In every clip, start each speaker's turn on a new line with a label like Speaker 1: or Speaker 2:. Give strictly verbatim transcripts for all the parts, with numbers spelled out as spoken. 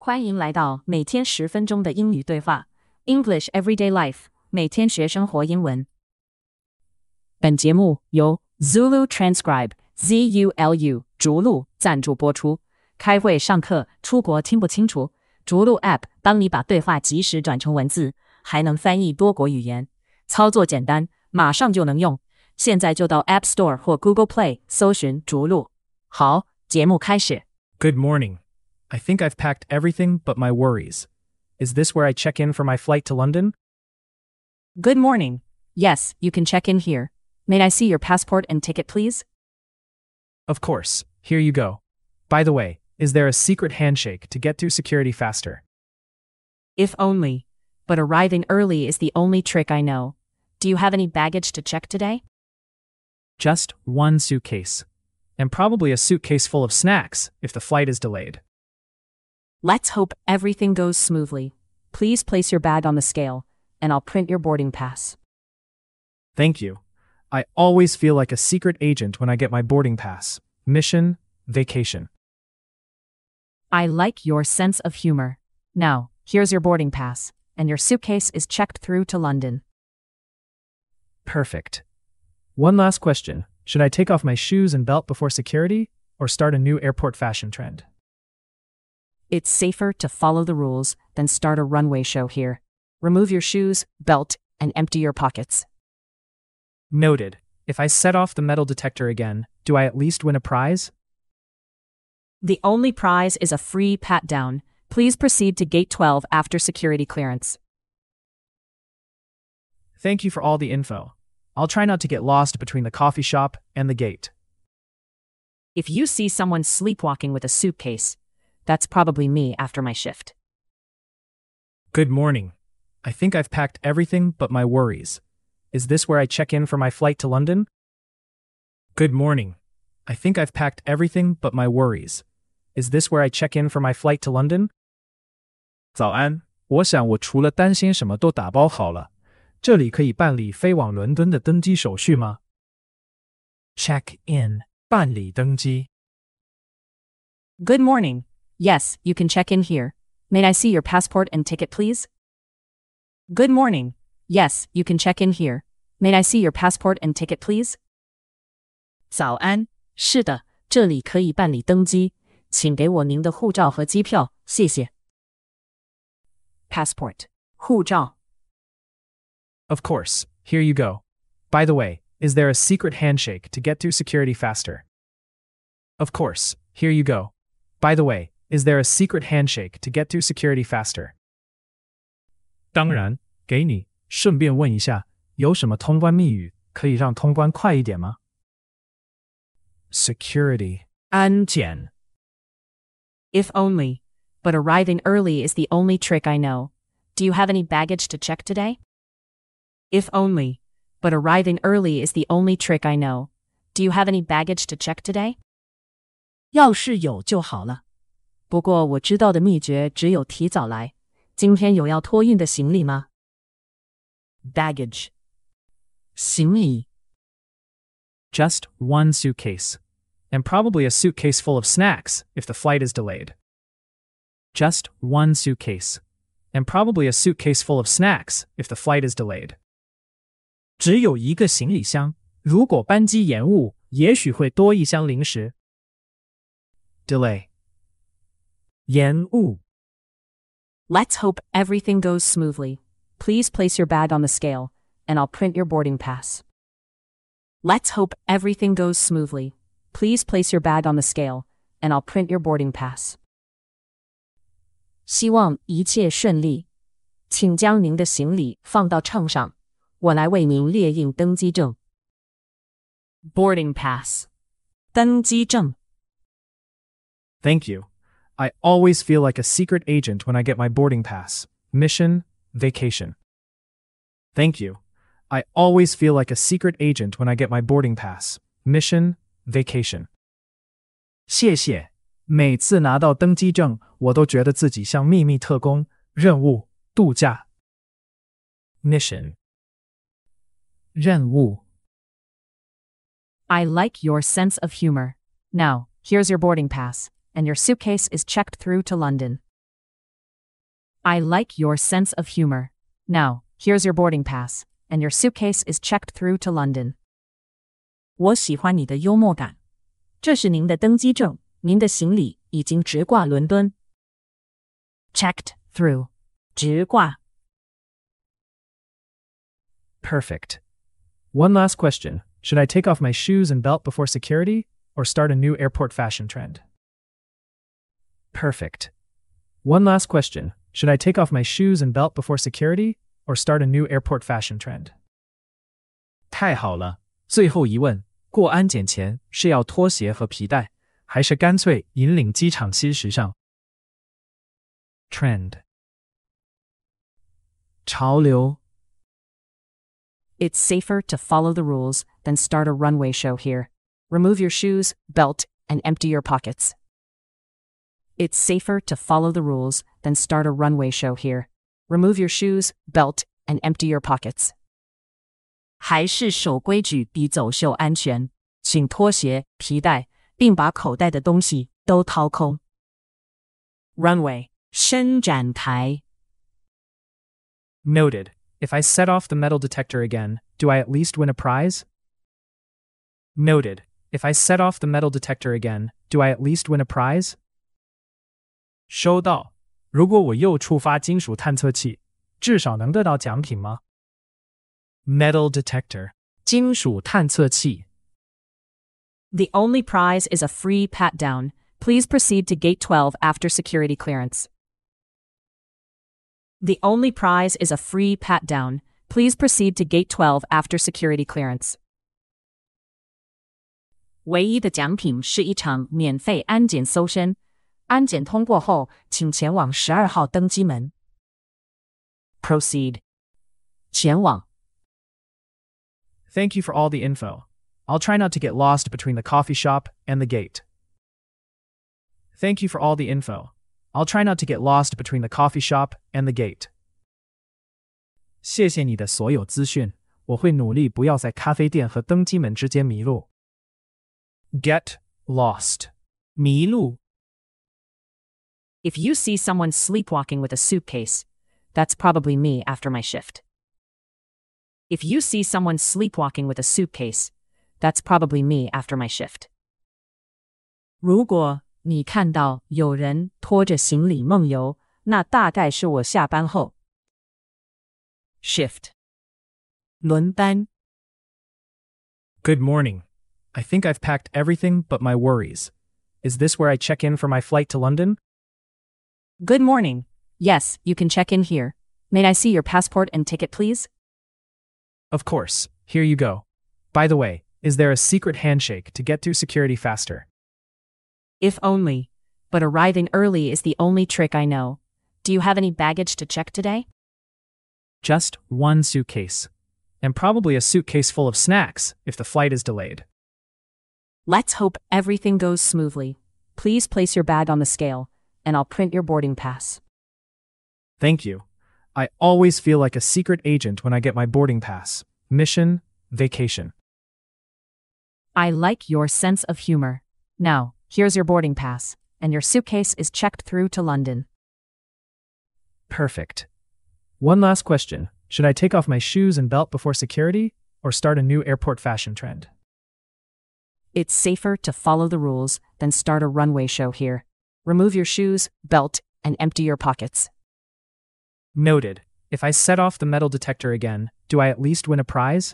Speaker 1: 欢迎来到每天十分钟的英语对话 English Everyday Life， 每天学生活英文。本节目由 Zulu Transcribe Z U L U 逐鹿赞助播出。开会、上课、出国听不清楚，逐鹿 App 帮你把对话即时转成文字，还能翻译多国语言，操作简单，马上就能用。现在就到 App Store 或 Google Play 搜寻逐鹿。好，节目开始。
Speaker 2: Good morning. I think I've packed everything but my worries. Is this where I check in for my flight to London?
Speaker 1: Good morning. Yes, you can check in here. May I see your passport and ticket, please?
Speaker 2: Of course. Here you go. By the way, is there a secret handshake to get through security faster?
Speaker 1: If only. But arriving early is the only trick I know. Do you have any baggage to check today?
Speaker 2: Just one suitcase. And probably a suitcase full of snacks if the flight is delayed.
Speaker 1: Let's hope everything goes smoothly. Please place your bag on the scale, and I'll print your boarding pass.
Speaker 2: Thank you. I always feel like a secret agent when I get my boarding pass. Mission, vacation.
Speaker 1: I like your sense of humor. Now, here's your boarding pass, and your suitcase is checked through to London.
Speaker 2: Perfect. One last question. Should I take off my shoes and belt before security, or start a new airport fashion trend?
Speaker 1: It's safer to follow the rules than start a runway show here. Remove your shoes, belt, and empty your pockets.
Speaker 2: Noted. If I set off the metal detector again, do I at least win a prize?
Speaker 1: The only prize is a free pat-down. Please proceed to Gate twelve after security clearance.
Speaker 2: Thank you for all the info. I'll try not to get lost between the coffee shop and the gate.
Speaker 1: If you see someone sleepwalking with a suitcase, that's probably me after my shift.
Speaker 2: Good morning. I think I've packed everything but my worries. Is this where I check in for my flight to London? Good morning. I think I've packed everything but my worries. Is this where I check in for my flight to London? 早安，我想我除了担心什么都打包好了。这里可以办理飞往伦敦的登机手续吗？ Check in 办理登机。
Speaker 1: Good morning. Yes, you can check in here. May I see your passport and ticket, please? Good morning. Yes, you can check in here. May I see your passport and ticket, please? 早安，是的，这里可以办理登机，请给我您的护照和机票，谢谢。Passport 护照。
Speaker 2: Of course. Here you go. By the way, is there a secret handshake to get through security faster? Of course. Here you go. By the way, is there a secret handshake to get through security faster? 当然，给你。顺便问一下，有什么通关密语可以让通关快一点吗？ Security 安检。
Speaker 1: If only. But arriving early is the only trick I know. Do you have any baggage to check today? If only. But arriving early is the only trick I know. Do you have any baggage to check today? 要是有就好了。不过我知道的秘诀只有提早来。今天有要托运的行李吗？ Baggage 行李。
Speaker 2: Just one suitcase. And probably a suitcase full of snacks if the flight is delayed. Just one suitcase. And probably a suitcase full of snacks if the flight is delayed. 只有一个行李箱，如果班机延误，也许会多一箱零食。 Delay 延误。
Speaker 1: Let's hope everything goes smoothly. Please place your bag on the scale, and I'll print your boarding pass. Let's hope everything goes smoothly. Please place your bag on the scale, and I'll print your boarding pass. 希望一切顺利。请将您的行李放到秤上，我来为您列印登机证。Boarding pass 登机证。
Speaker 2: Thank you. I always feel like a secret agent when I get my boarding pass. Mission, vacation. Thank you. I always feel like a secret agent when I get my boarding pass. Mission, vacation. 谢谢。每次拿到登机证，我都觉得自己像秘密特工，任务，度假。Mission 任务。
Speaker 1: I like your sense of humor. Now, here's your boarding pass, and your suitcase is checked through to London. I like your sense of humor. Now, here's your boarding pass, and your suitcase is checked through to London. 我喜欢你的幽默感。这是您的登机证，您的行李已经直挂伦敦。Checked through. 直挂。
Speaker 2: Perfect. One last question. Should I take off my shoes and belt before security, or start a new airport fashion trend? Perfect. One last question. Should I take off my shoes and belt before security, or start a new airport fashion trend?
Speaker 3: 太好了！最后一问，过安检前是要脱鞋和皮带，还是干脆引领机场新时尚
Speaker 2: Trend.
Speaker 3: 潮流
Speaker 1: It's safer to follow the rules than start a runway show here. Remove your shoes, belt, and empty your pockets. It's safer to follow the rules than start a runway show here. Remove your shoes, belt, and empty your pockets. 还是守规矩比走秀安全，请脱鞋、皮带，并把口袋的东西都掏空。Runway 伸展台
Speaker 2: Noted. If I set off the metal detector again, do I at least win a prize? Noted. If I set off the metal detector again, do I at least win a prize?
Speaker 3: 收到。如果我又触发金属探测器，至少能得到奖品吗
Speaker 2: Metal detector.
Speaker 3: 金属探测器
Speaker 1: The only prize is a free pat-down. Please proceed to Gate twelve after security clearance. The only prize is a free pat-down. Please proceed to Gate twelve after security clearance. 唯一的奖品是一场免费安检搜身。安检通过后，请前往十二号登机门。Proceed. 前往。
Speaker 2: Thank you for all the info. I'll try not to get lost between the coffee shop and the gate. Thank you for all the info. I'll try not to get lost between the coffee shop and the gate.
Speaker 3: 谢谢你的所有资讯，我会努力不要在咖啡店和登机门之间迷路。
Speaker 2: Get lost.
Speaker 3: 迷路
Speaker 1: If you see someone sleepwalking with a suitcase, that's probably me after my shift. If you see someone sleepwalking with a suitcase, that's probably me after my shift. 如果你看到有人拖着行李梦游，那大概是我下班后。Shift. 轮班
Speaker 2: Good morning. I think I've packed everything but my worries. Is this where I check in for my flight to London?
Speaker 1: Good morning. Yes, you can check in here. May I see your passport and ticket, please?
Speaker 2: Of course. Here you go. By the way, is there a secret handshake to get through security faster?
Speaker 1: If only. But arriving early is the only trick I know. Do you have any baggage to check today?
Speaker 2: Just one suitcase. And probably a suitcase full of snacks if the flight is delayed.
Speaker 1: Let's hope everything goes smoothly. Please place your bag on the scale, and I'll print your boarding pass.
Speaker 2: Thank you. I always feel like a secret agent when I get my boarding pass. Mission, vacation.
Speaker 1: I like your sense of humor. Now, here's your boarding pass, and your suitcase is checked through to London.
Speaker 2: Perfect. One last question. Should I take off my shoes and belt before security, or start a new airport fashion trend?
Speaker 1: It's safer to follow the rules than start a runway show here. Remove your shoes, belt, and empty your pockets.
Speaker 2: Noted. If I set off the metal detector again, do I at least win a prize?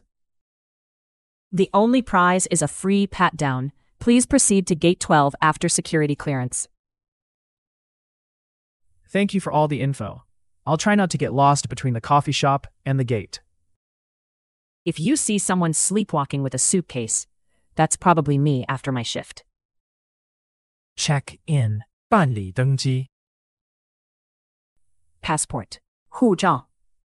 Speaker 1: The only prize is a free pat-down. Please proceed to Gate twelve after security clearance.
Speaker 2: Thank you for all the info. I'll try not to get lost between the coffee shop and the gate.
Speaker 1: If you see someone sleepwalking with a suitcase, that's probably me after my shift.
Speaker 2: Check in.
Speaker 3: 办理登机
Speaker 1: Passport. 护照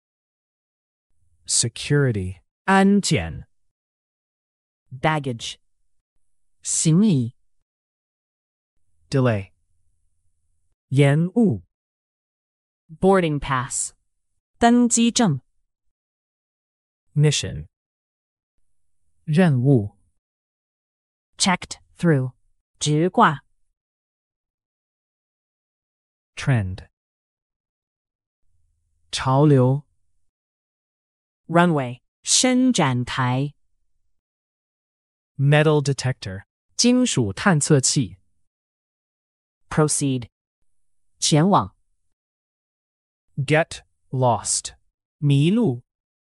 Speaker 2: Security.
Speaker 3: 安检
Speaker 1: Baggage. 行李
Speaker 2: Delay.
Speaker 3: 延误
Speaker 1: Boarding pass. 登机证
Speaker 2: Mission.
Speaker 3: 任务
Speaker 1: Checked through. 直挂
Speaker 2: Trend.
Speaker 3: 潮流
Speaker 1: runway 伸展台
Speaker 2: metal detector,
Speaker 3: 金属探测器
Speaker 1: proceed 前往
Speaker 2: get lost,
Speaker 3: 迷路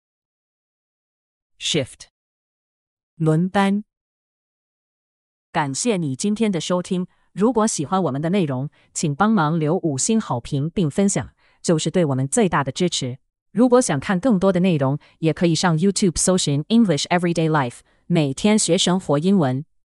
Speaker 1: shift 轮班。感谢你今天的收听，如果喜欢我们的内容，请帮忙留五星好评并分享，就是对我们最大的支持。如果想看更多的内容，也可以上 YouTube 搜寻 English Everyday Life， 每天学生活英文。